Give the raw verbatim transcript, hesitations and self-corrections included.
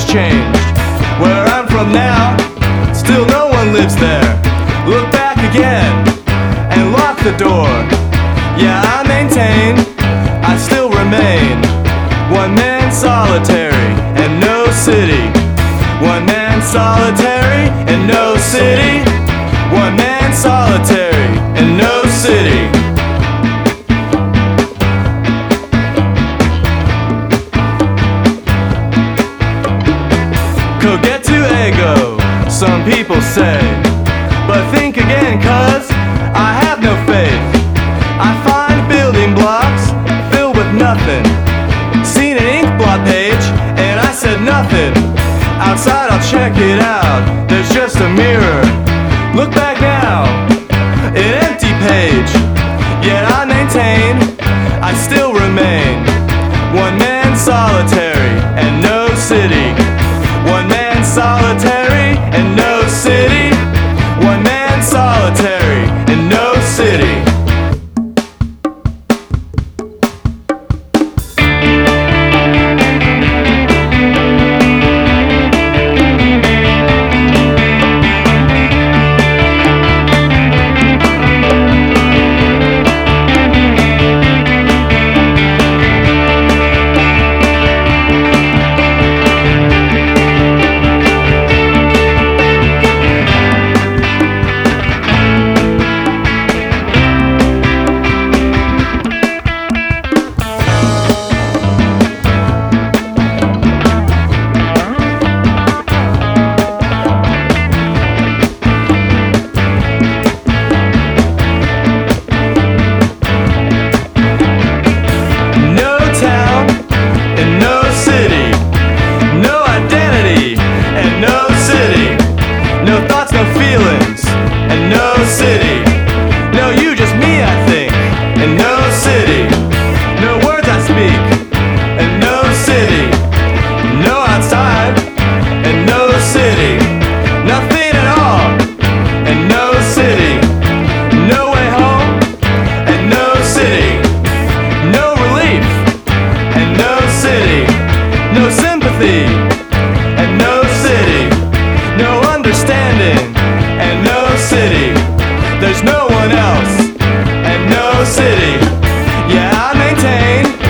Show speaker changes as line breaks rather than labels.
changed. Where I'm from now, still no one lives there. Look back again and lock the door. Yeah, I maintain, I still remain one man solitary and no city. One man solitary and no city. One man solitary and no city. Coget to ego, some people say. But think again, cuz I have no faith. I find building blocks filled with nothing. Seen an ink blot page and I said nothing. Outside I'll check it out, there's just a mirror. Look back now, an empty page. Yet I maintain, I still remain one man solitary and no city. One man solitary and no city. One man solitary and no city. And no city, no understanding, and no city. There's no one else, and no city. Yeah, I maintain